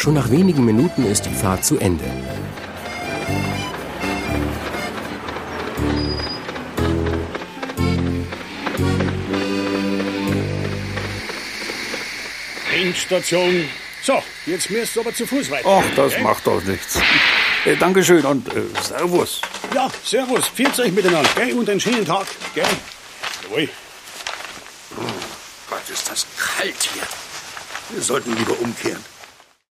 Schon nach wenigen Minuten ist die Fahrt zu Ende. Endstation. So, jetzt müsst du aber zu Fuß weiter. Ach, das macht doch nichts. Dankeschön und Servus. Ja, servus. Pfiat euch miteinander, gell? Und einen schönen Tag, gell? Jawohl. Gott, ist das kalt hier. Wir sollten lieber umkehren.